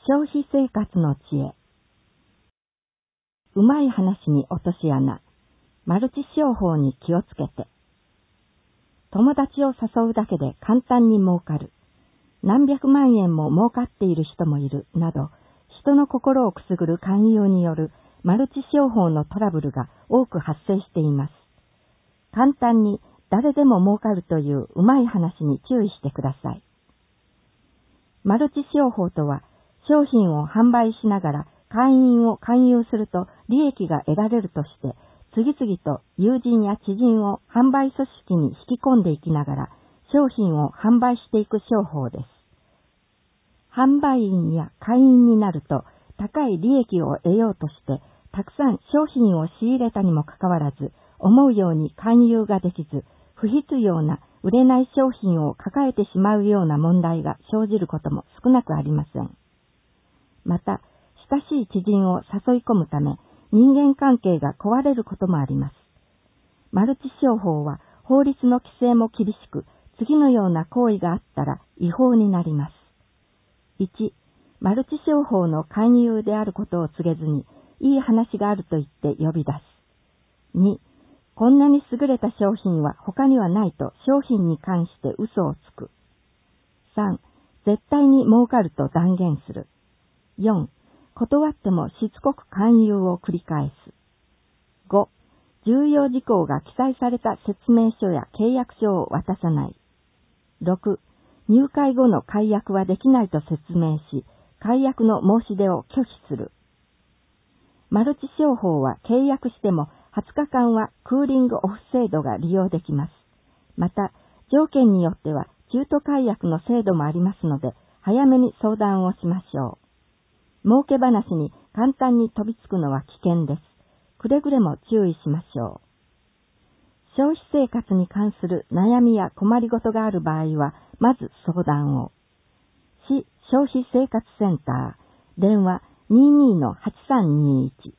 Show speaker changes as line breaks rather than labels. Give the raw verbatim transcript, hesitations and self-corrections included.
消費生活の知恵。うまい話に落とし穴。マルチ商法に気をつけて。友達を誘うだけで簡単に儲かる。何百万円も儲かっている人もいる。など、人の心をくすぐる勧誘によるマルチ商法のトラブルが多く発生しています。簡単に誰でも儲かるといううまい話に注意してください。マルチ商法とは、商品を販売しながら会員を勧誘すると利益が得られるとして、次々と友人や知人を販売組織に引き込んでいきながら商品を販売していく商法です。販売員や会員になると高い利益を得ようとしてたくさん商品を仕入れたにもかかわらず、思うように勧誘ができず、不必要な売れない商品を抱えてしまうような問題が生じることも少なくありません。また、親しい知人を誘い込むため、人間関係が壊れることもあります。マルチ商法は法律の規制も厳しく、次のような行為があったら違法になります。いち、マルチ商法の勧誘であることを告げずに、いい話があると言って呼び出す。に、こんなに優れた商品は他にはないと商品に関して嘘をつく。さん、絶対に儲かると断言する。よん、断ってもしつこく勧誘を繰り返す。ご、重要事項が記載された説明書や契約書を渡さない。ろく、入会後の解約はできないと説明し、解約の申し出を拒否する。マルチ商法は契約してもはつかかんはクーリングオフ制度が利用できます。また、条件によっては中途解約の制度もありますので、早めに相談をしましょう。儲け話に簡単に飛びつくのは危険です。くれぐれも注意しましょう。消費生活に関する悩みや困りごとがある場合は、まず相談を。市消費生活センター、電話 にじゅうにのはちさんにいち。